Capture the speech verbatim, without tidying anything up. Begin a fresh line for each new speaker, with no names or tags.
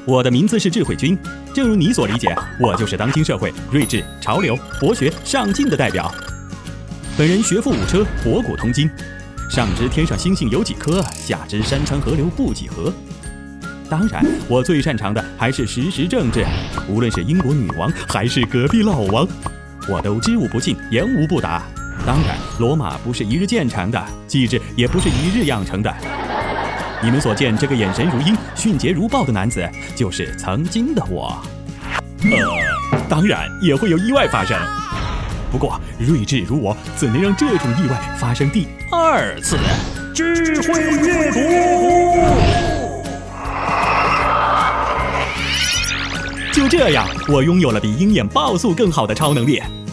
我的名字是智慧君，正如你所理解，我就是当今社会睿智、潮流、博学、上进的代表。本人学富五车，博古通今，上知天上星星有几颗，下知山川河流不几何。当然，我最擅长的还是时时政治，无论是英国女王还是隔壁老王，我都知无不尽，言无不答。当然，罗马不是一日建成的，气质也不是一日养成的。你们所见这个眼神如鹰、迅捷如豹的男子，就是曾经的我。呃，当然也会有意外发生，不过睿智如我，怎能让这种意外发生第二次？
智慧阅读。
就这样，我拥有了比鹰眼暴速更好的超能力。